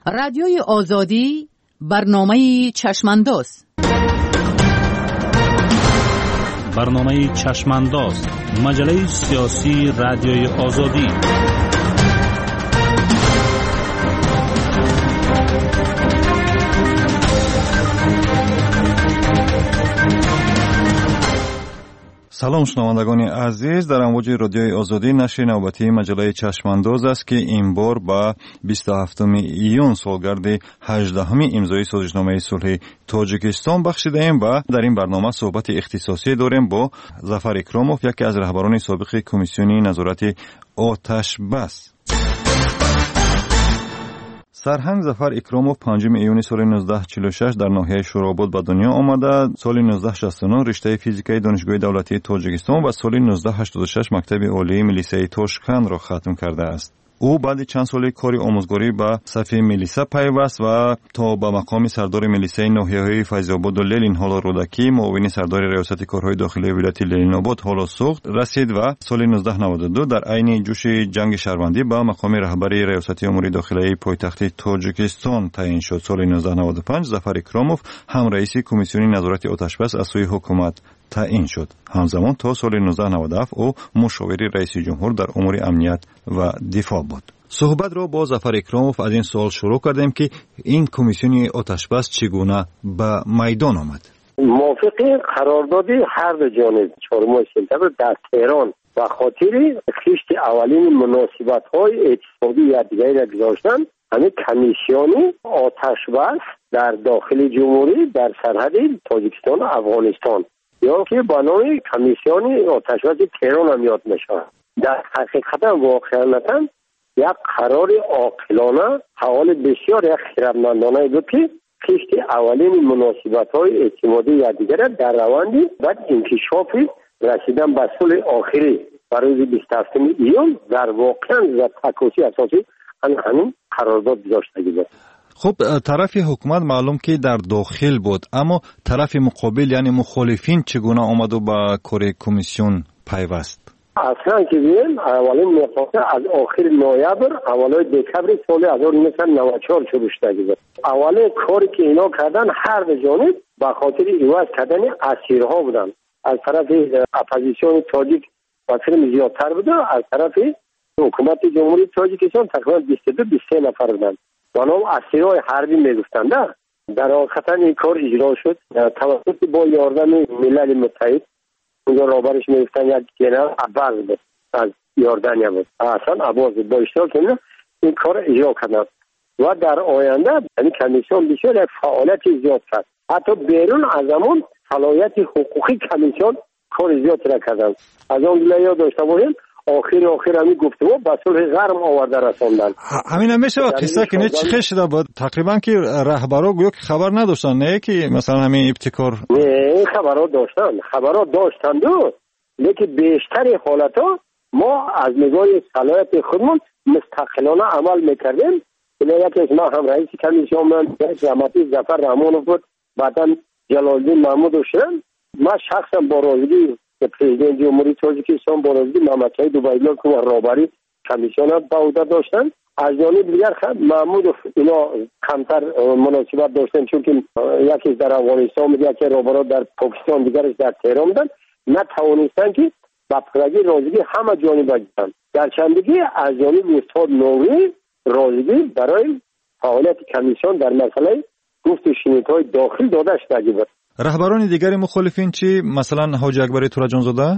رادیوی آزادی برنامه چشمانداز. برنامه چشمانداز، مجله سیاسی رادیوی آزادی. سلام شنوندگان عزیز، در امواج رادیوی آزادی نشر نوبتی مجله چشمانداز است که این بار با 27 ایون سالگرد 18 امضای سازشنامه صلح تاجیکستان بخشیده ایم و در این برنامه صحبت اختصاصی داریم با ظفر اکراموف، یکی از رهبران سابق کمیسیون نظارت آتش بس. سرهنگ ظفر اکراموف 5 ایون سال 1946 در ناحیه شوراباد به دنیا آمده. سال 1969 رشته فیزیکای دانشگاه دولتی تاجیکستان و سال 1986 مکتب عالی میلیسای تاشکند را ختم کرده است. او بعد چند سال کاری آموزگاری به صف میلیسا پیوست و تا به مقام سردار میلیسای ناحیه‌های فیض‌آباد و للین حالا رودکی، معاون سردار ریاست کارهای داخلی ولایت للین آباد حالا سوخت رسید و سال 1992 در عین جوش جنگ شهروندی به مقام رهبر ریاست امور داخلی پایتخت تاجیکستان تعیین شد. سال 1995 ظفر اکراموف هم رئیس کمیسیون نظارت آتشبس از سوی حکومت تعیین شد. همزمان تا سال 1997 او مشاور رئیس جمهور در امور امنیت و دفاع بود. صحبت را با ظفر اکراموف از این سوال شروع کردیم که این کمیسیون آتشبس چگونه به میدان آمد. موافق قرارداد هر دو جانب 4 سپتامبر در تهران و خاطر خشت اولین مناسبت‌های اقتصادی یادگاری را گذاشتن، همین کمیسیون آتشبس در داخل جمهوری در سرحد تاجیکستان و افغانستان یا که با نام کمیسیون آتشبس تهران هم یاد میشه. در حقیقت واقعا یک قرار عاقلانه حوال بسیار یک خردمندانه بود که خشت اولین مناسبت‌های اعتمادی یادگاری در روند بعد انکشاف رسیدن به صلح آخری برای 27 ایون در واقعا تکاسی اساسی همین قرارداد گذاشته بود. خب طرف حکومت معلوم که در داخل بود، اما طرف مقابل یعنی مخالفین چگونه آمد و با کار کمیسیون پیوست؟ اصلا که بیم اولین نقاطه از آخر نوامبر اولای دکبر سال 1994 شروع شده بود. اولین کاری که اینا کردن هر دو جانب به خاطر عوض کردن اسیرها بودن. از طرف اپوزیسیون تاجیک واسه زیادتر بود، از طرف حکومت جمهوری تاجیکستان تقریبا 22-23 نفر بودن. بنام اسیرهای حربی میگفتند. در حقیقت این کار اجرا شد توسط با یاردن ملل متحد. اونجا رابرش میگفتن یک جنرال عباس بود از یاردانیا بود، اصلا عباس با اشتراک این کار اجرا کردن و در آینده یعنی کمیسیون بسیار فعالیت زیاد کرد. حتی بیرون از همون صلاحیت حقوقی کمیسیون کار زیاد را کردن. از اون یاد داشته باشیم آخر همین گفتگو به صلح گرم آورده رساندن. همین میشه قصه که نه چی شده بود تقریبا که رهبرا گویا که خبر نداشتن، نه که مثلا همین ابتکار نه خبرات داشتن لیکن بیشتر حالتا ما از نگاه صلاحیت خودمون مستقلانه عمل میکردیم. یکیش ما هم رئیس کمیسیون من رحمتی ظفر رحمانوف بود، بعدا جلال‌الدین محمود شدن. ما شخصا با راضی پرزیدنت جمهوری تاجیکستان با راضی محمدشاهی دوبایلو که رهبری کمیسیون به عهده داشتن، از جانب دیگر محمود اینا کمتر مناسبت داشتن چون که یکی در افغانستان بود، یکی رهبرا در پاکستان، دیگرش در تهران بودن، نتوانستن که با پرگی راضی همه جانب بگیرن. در چندگی از جانب استاد نوری راضی برای فعالیت کمیسیون در مسئله گفت و شنیدهای داخل داده شده بود. رهبران دیگر مخالفین چی؟ مثلا حاجی اکبری تورجانزاده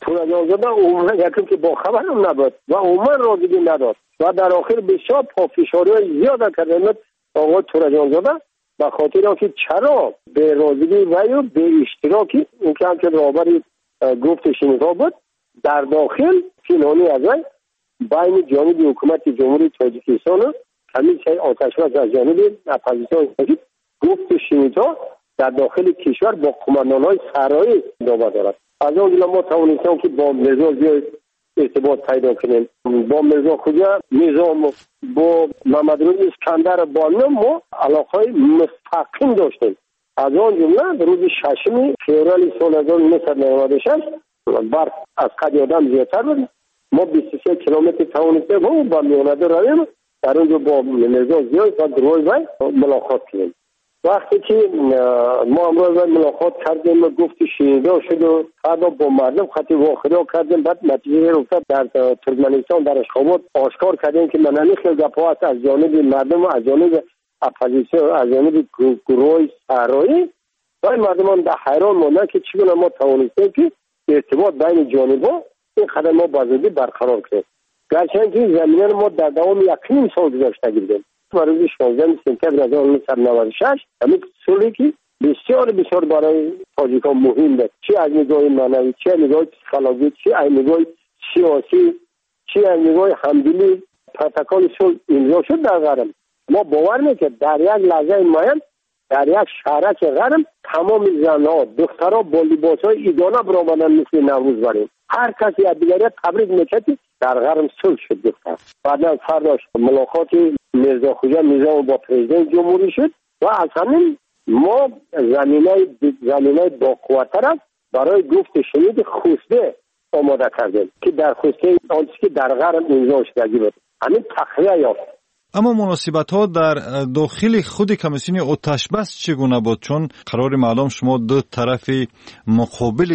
عموما یکی که با خبر هم نبود و عموما راضی نداد و در آخر بسیار پافشاری زیاد کردند آقای تورجانزاده به خاطر اینکه چرا به راضی و به اشتراکی اون که همچنین رهبری گفت شنیدها بود در داخل پنهانی از بین جانب حکومت جمهوری تاجیکستان و کمیسیون آتشبس از جانب اپوزیسیون گفت شنیدها در داخل کشور با قماندان‌های سرایی دعوا دارد. از اون جمله ما توانستیم که با مرزا زیاد ارتباط پیدا کنیم، با مرزا خوجا نظام، با محمد روی اسکندر بانو ما علاقه مستقیم داشتیم. از اون جمله روز 6 فوریه سال 1996 برق از قد آدم زیادتر بود. ما 23 کیلومتر توانستیم با میانه رویم در اونجا با میرزا زیای و گروه وی ملاقات کردیم. وقتی که ما امروز ملاقات کردیم گفتی شنیده شد و فردا با مردم خطی واخری کردیم. بعد نتیجه رفتاد در ترکمنستان در اشخابات آشکار کردیم که منانی خیلی گپا هست از جانب مردم و از جانب اپوزیسیون از جانب گروه صحرایی و مردمان در حیران ماندن که چگونه ما توانستیم که ارتباط بین جانبا این قدم ما بازدی برقرار کنیم. گرچند که زمینه ما در دوام 1.5 سال گذشته گردیم. روز 16 سپتامبر 1996 همین صلحی که بسیار برای تاجیکان مهم بود، چه از نگاه معنوی، چه از نگاه پسیکولوژی، چه از نگاه سیاسی، چه از نگاه همدلی، پروتکل صلح امضا شد در غرب. ما باور میکنیم در یک لحظه معین در یک شهرک غرب تمام زنها دخترها با لباسهای ایدانه برآمدن مثل نوروز بریم. هر کسی از دیگری تبریک میکردی در غرب صلح شد دختر. بعدا فرداش ملاقات میرزا خوجا نظام با پرزیدنت جمهوری شد و از همین ما زمینه با قوتر برای گفت شنید خوسته آماده کردیم که در خوسته آنچه که در غرب امضا شدگی بود همین تخلیه یافت. اما مناسبت ها در داخل خود کمیسیون آتش بس چگونه بود؟ چون قرار معلوم شما دو طرف مقابل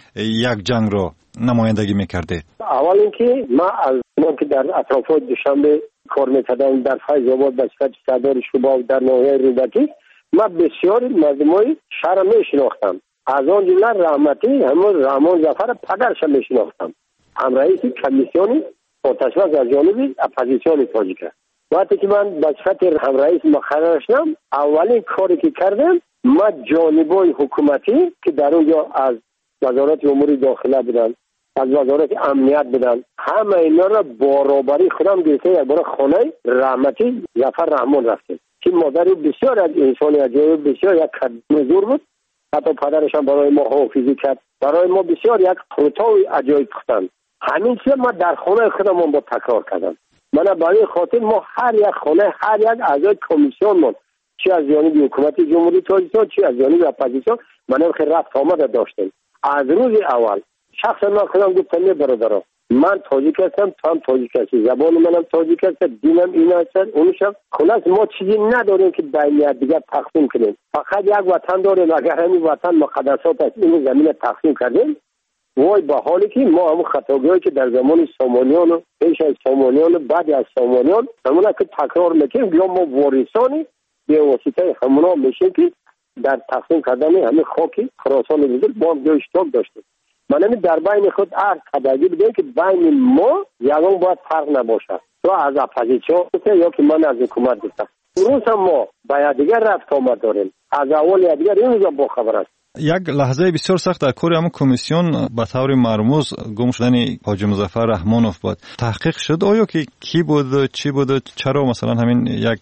یک جنگ را نمایندگی میکرده. اول اینکه ما از ما که در اطرافات دوشنبه کار میکردم در فیض آباد به صفت صدر شباب در ناحیه رودکی ما بسیار مردمای شهر میشناختم. از آن جمله رحمتی همون رحمان ظفر پدرش میشناختم. هم رئیس کمیسیون آتش بس از جانب اپوزیسیون تاجیک. وقتی که من به صفت هم رئیس مقرر شدم اولین کاری که کردم ما جانبای حکومتی که در اونجا از وزارت امور داخله بودن از وزارت امنیت بودن همه اینا را برابری خودم گرفته یک بار خانه رحمتی ظفر رحمان رفتیم که مادری بسیار از انسانی عجیب بسیار یک قدم زور بود. حتی پدرش هم برای ما حافظی کرد. برای ما بسیار یک قطعه عجایب کردن. همین چیز ما در خانه خودمون با تکرار کردم. من برای خاطر ما هر یک خانه هر یک اعضای کمیسیون چه از جانب حکومت جمهوری تاجیکستان چه از جانب اپوزیسیون من خیلی رفت آمد داشتیم. از روز اول شخصا من خودم گفتم برادران من تاجیک هستم تو هم تاجیک هستی زبان منم تاجیک هست دینم این هست اونشم خلاص ما چیزی نداریم که بین دیگر تقسیم کنیم. فقط یک وطن داریم. اگر همین وطن مقدسات است این زمین تقسیم کردیم وای به حالی که ما همون خطاگاهی که در زمان سامانیان و پیش از سامانیان و بعد از سامانیان همونه که تکرار میکنیم یا ما وارثانی به واسطه همونا میشه که در تقسیم کردن همه خاکی خراسان بزرگ با هم اشتراک داشتیم. من همین در بین خود هر قدری بودیم که بین ما یکان باید فرق نباشد تو از اپوزیسیون یا که من از حکومت بودم. امروز هم ما باید دیگر رفت آمد داریم. از اول دیگر این روزا با خبر است. یک لحظه بسیار سخت در کار همون کمیسیون به طور مرموز گم شدن حاجی مظفر رحمانوف بود. تحقیق شد آیا که کی بود چی بود چرا مثلا همین یک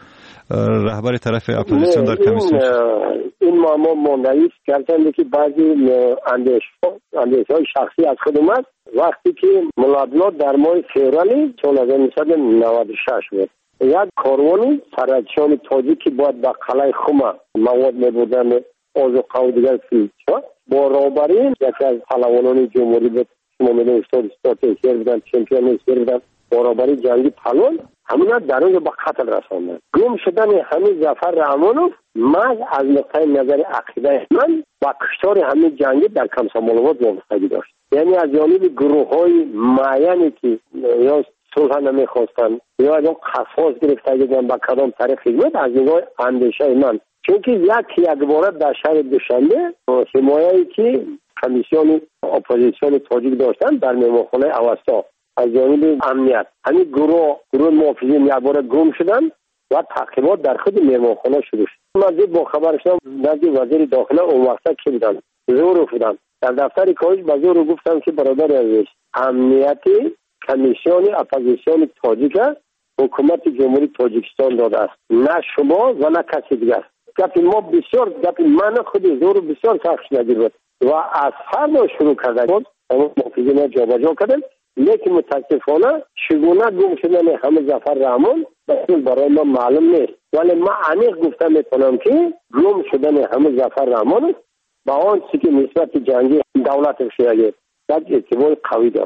رهبر طرف اپوزیسیون در کمیسیون این معما ماندنی است گرچند که بعضی اندیشه‌های شخصی از خود اومد وقتی که ملادنات در ماه فوریه سال 1996 بود یک کاروانی سرچشان تاجیکی باید به قلعه خم مواد میبردن آذوقه و دیگر فیلتر با رهبری یکی از پهلوانان جمهوری بود شما میدونید استاد شیر بودن چمپیون شیر بودن با رهبری جنگی پهلوان همونا در اونجا به قتل رساندن. گم شدن همین ظفر رحمانوف من از نقطه نظر عقیده من با کشتار همین جنگی در کمسامالوات وابستگی داشت. یعنی از جانب گروه‌های معینی که یا صلح نمیخواستن یا از اون قصاص گرفتگی بودن با کدام طریق خدمت از نگاه اندیشه من چون که یک باره در شهر دوشنبه حمایه‌ای که کمیسیون اپوزیسیون تاجیک داشتن در مهمانخانه اوستا از جانب امنیت همین گروه محافظین یک باره گم شدن و تعقیبات در خود مهمانخانه شروع شد. من با خبر شدم نزد وزیر داخله اون وقتا که بودن زور بودن در دفتر کاج با زور گفتم که برادر عزیز امنیتی کمیسیون اپوزیسیون تاجیک حکومت جمهوری تاجیکستان داده است نه شما و نه کسی دیگر. گپی ما بسیار گپی من خود زور بسیار سخت نگیر بود و از فردا شروع کرده بود اما محافظین جابجا کردن لیکن متاسفانه چگونه گم شدن همه ظفر رحمان برای ما معلوم نیست ولی ما عمیق گفته میتونم که گم شدن همه ظفر رحمان با آن چیزی که نسبت جنگی دولت شیعه یک ارتباط قوی دارد.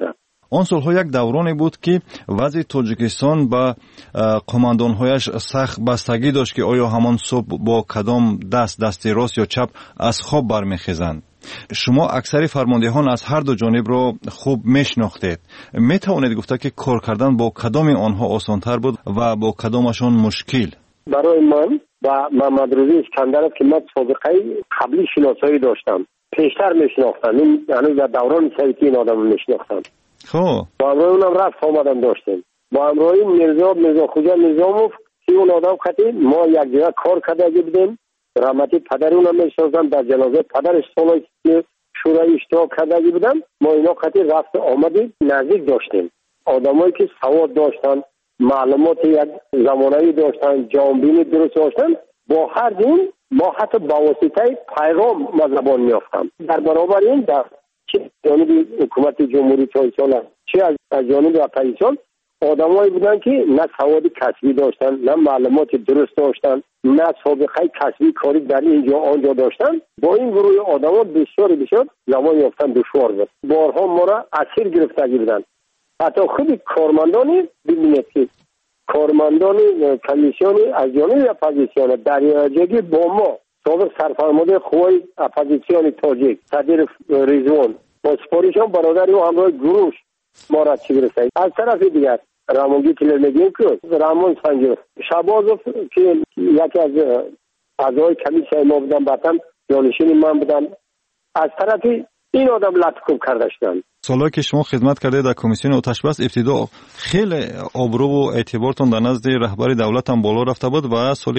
آن سالها یک دورانی بود که وضع تاجیکستان با قماندانهایش سخت بستگی داشت که آیا همان صبح با کدام دست راست یا چپ از خواب برمیخیزند. شما اکثر فرماندهان از هر دو جانب را خوب میشناختید. میتوانید گفته که کار کردن با کدام آنها آسانتر بود و با کدامشان مشکل؟ برای من و محمد روزی اسکندر که من سابقه قبلی شناسایی داشتم، پیشتر میشناختم، این یعنی در دوران سیتی این آدم میشناختم. خب با همراه اونم رفت آمدن داشتیم، با همراه میرزا خوجا نظاموف که اون آدم خطی ما یک جگه کار کرده بودیم. رحمتی پدر اونم میشناختم، در جنازه پدرش سالایی که شورای اشتراک کرده بودم. ما اینا خطی رفت آمدی نزدیک داشتیم. آدمایی که سواد داشتن، معلومات یک زمانه‌ای داشتن، جامبینی درست داشتن، با هر دین ما حتی با واسطه پیغام ما زبان میافتم. در برابر این در چه جانب حکومت جمهوری تاجیکستان چه از جانب اپوزیسیون آدمایی بودن که نه سواد کسبی داشتن، نه معلومات درست داشتن، نه سابقه کسبی کاری در اینجا آنجا داشتن. با این گروه آدما بسیار زبان یافتن دشوار بود. بارها ما را اسیر گرفتگی بودن. حتی خود کارمندانی ببینید که کارمندان کمیسیونی از جانب اپوزیسیون دریاجگی با ما سابق سرفرمانده خوای اپوزیسیون تاجیک صدر رضوان با سپاریشان برادر و همراه گروش ما را چی گرفتند. از طرف دیگر رامونگی کلر میگیم که رامون سنجر شبازوف که یکی از اعضای کمیسیون ما بودن، بعدم جانشین من بودن، از طرف این آدم لطکوب کردشتن. سالهایی که شما خدمت کرده در کمیسیون آتش بس ابتدا خیلی آبرو و اعتبارتون در نزد رهبر دولت هم بالا رفته بود و سال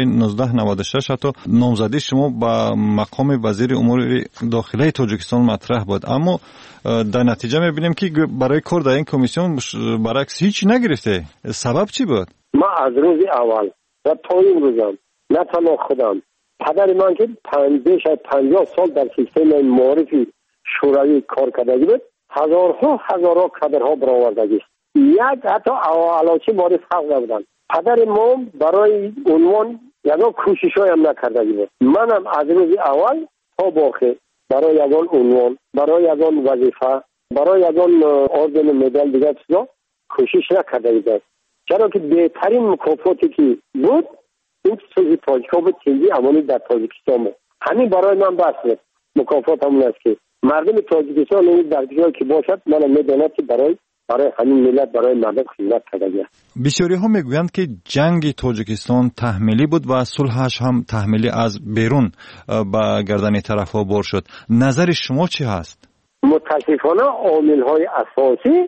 1996 حتی نامزدی شما با مقام وزیر امور داخلی تاجیکستان مطرح بود. اما در نتیجه میبینیم که برای کار در این کمیسیون برعکس هیچ نگرفته. سبب چی بود؟ ما از روز اول و تا این روزم نه تنها خودم، پدر من که 50 سال در سیستم معارفی شوروی کار کرده بود، هزارها کادرها برآوردگی است. یک حتی علاوه مورد حق نبودن. پدر ما برای عنوان یگان کوشش‌های هم نکرده بود. منم از روز اول تا باقی برای یگان عنوان، برای یگان وظیفه، برای یگان اردن مدال دیگر چیزا کوشش نکرده بود. چرا که بهترین مکافاتی که بود این چیزی تاجیک‌ها بود که امانی در تاجیکستان بود. همین برای من بس بود. مکافات همون است که مردم تاجیکستان این در جایی که باشد من میدانم که برای همین ملت برای مردم خدمت کرده. بسیاری ها میگویند که جنگ تاجیکستان تحمیلی بود و صلحش هم تحمیلی از بیرون با گردن طرف‌ها بار شد. نظر شما چی هست؟ متاسفانه عامل‌های اساسی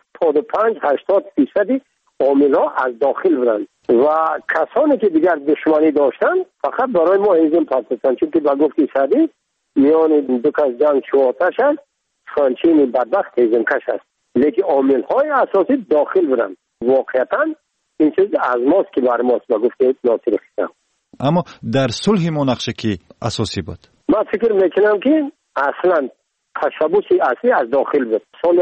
75-80% عامل‌ها از داخل بودند و کسانی که دیگر دشمنی داشتن فقط برای ما هیزم پاسدن، چون که با گفتی سادی میان دو کس جنگ شواتش است، خانچین بدبخت هیزم کش است. لیکن عامل‌های اساسی داخل بودند. واقعاً این چیز از ماست که بر ماست با گفته ناصر خیام. اما در صلح ما نقشه کی اساسی بود؟ من فکر میکنم که اصلا تشبوس اصلی از داخل بود. سال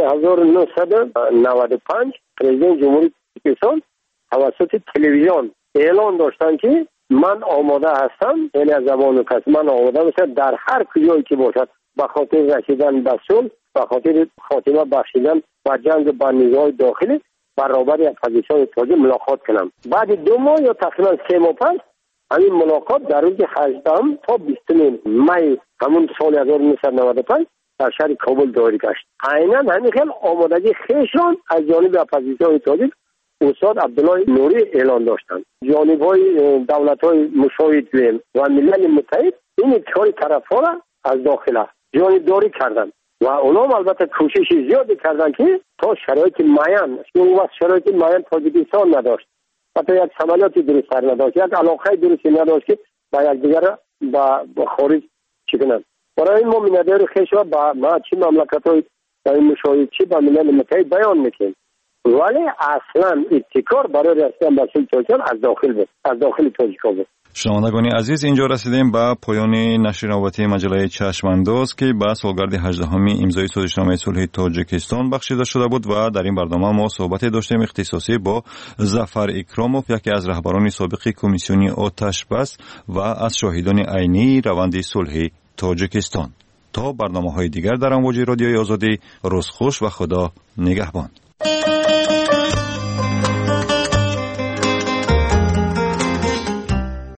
1995 پرزیدنت جمهوری تاجیکستان توسط تلویزیون اعلان داشتن که من آماده هستم، یعنی از زبان کس من آماده هستم در هر کجایی که باشد به خاطر رسیدن به صلح، به خاطر خاتمه بخشیدن و جنگ با نیروهای داخلی برابر اپوزیسیون تاجیک ملاقات کنم. بعد 2 ماه یا تقریبا 3 ماه پس همین ملاقات در روز 18 تا 20 می همون سال 1995 در شهر کابل داری گشت. عیناً همین خیلی آمادگی خیشان از جانب اپوزیسیون تاجیک استاد عبدالله نوری اعلان داشتند. جانب‌های دولت‌های مشاهد و ملل متحد این کار طرف‌ها را از داخل جانبداری کردند و اونا البته کوشش زیادی کردند که تا شرایط معین، اون وقت شرایط معین تاجیکستان نداشت، حتی یک عملیاتی درست نداشت، یک علاقه درستی نداشت که با یکدیگر با خارج چی کنند. برای ما مینادر خیشا با ما چی مملکت‌های در مشاهد چی با ملل متحد بیان میکنیم، ولی اصلا ابتکار برای رسیدن به صلح تاجیکستان از داخل بود، از داخل تاجیکستان بود. شنوندگان عزیز، اینجا رسیدیم به پایان نشر نوبتی مجله چشمانداز که به سالگرد 18 امضای سازشنامه صلح تاجیکستان بخشیده شده بود و در این برنامه ما صحبت داشتیم اختصاصی با ظفر اکراموف، یکی از رهبران سابق کمیسیون آتش بس و از شاهدان عینی روند صلح تاجیکستان. تا برنامه‌های دیگر در امواج رادیوی آزادی، روز خوش و خدا نگهبان.